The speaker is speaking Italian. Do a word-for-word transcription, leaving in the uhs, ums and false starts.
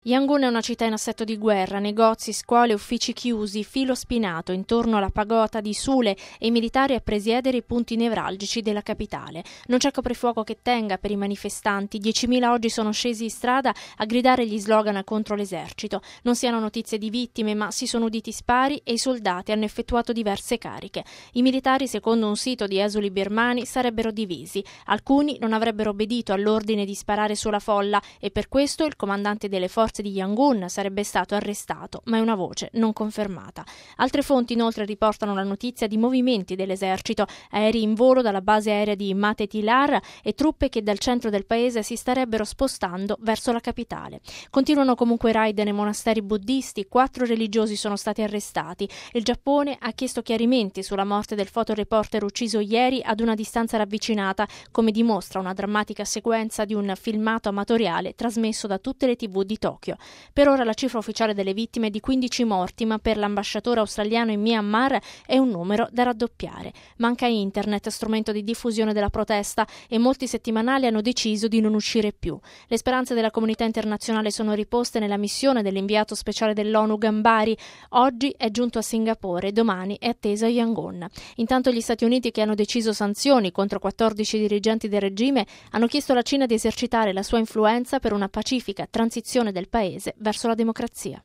Yangon è una città in assetto di guerra, negozi, scuole, uffici chiusi, filo spinato intorno alla pagoda di Sule e i militari a presiedere i punti nevralgici della capitale. Non c'è coprifuoco che tenga per i manifestanti, diecimila oggi sono scesi in strada a gridare gli slogan contro l'esercito. Non si hanno notizie di vittime, ma si sono uditi spari e i soldati hanno effettuato diverse cariche. I militari, secondo un sito di esuli birmani, sarebbero divisi. Alcuni non avrebbero obbedito all'ordine di sparare sulla folla e per questo il comandante delle forze di Yangon sarebbe stato arrestato, ma è una voce non confermata. Altre fonti inoltre riportano la notizia di movimenti dell'esercito, aerei in volo dalla base aerea di Matetilar e truppe che dal centro del paese si starebbero spostando verso la capitale. Continuano comunque i raid nei monasteri buddisti, quattro religiosi sono stati arrestati. Il Giappone ha chiesto chiarimenti sulla morte del fotoreporter ucciso ieri ad una distanza ravvicinata, come dimostra una drammatica sequenza di un filmato amatoriale trasmesso da tutte le tivù di Tokyo. Per ora la cifra ufficiale delle vittime è di quindici morti, ma per l'ambasciatore australiano in Myanmar è un numero da raddoppiare. Manca internet, strumento di diffusione della protesta, e molti settimanali hanno deciso di non uscire più. Le speranze della comunità internazionale sono riposte nella missione dell'inviato speciale dell'ONU Gambari. Oggi è giunto a Singapore, domani è attesa a Yangon. Intanto gli Stati Uniti, che hanno deciso sanzioni contro quattordici dirigenti del regime, hanno chiesto alla Cina di esercitare la sua influenza per una pacifica transizione del paese verso la democrazia.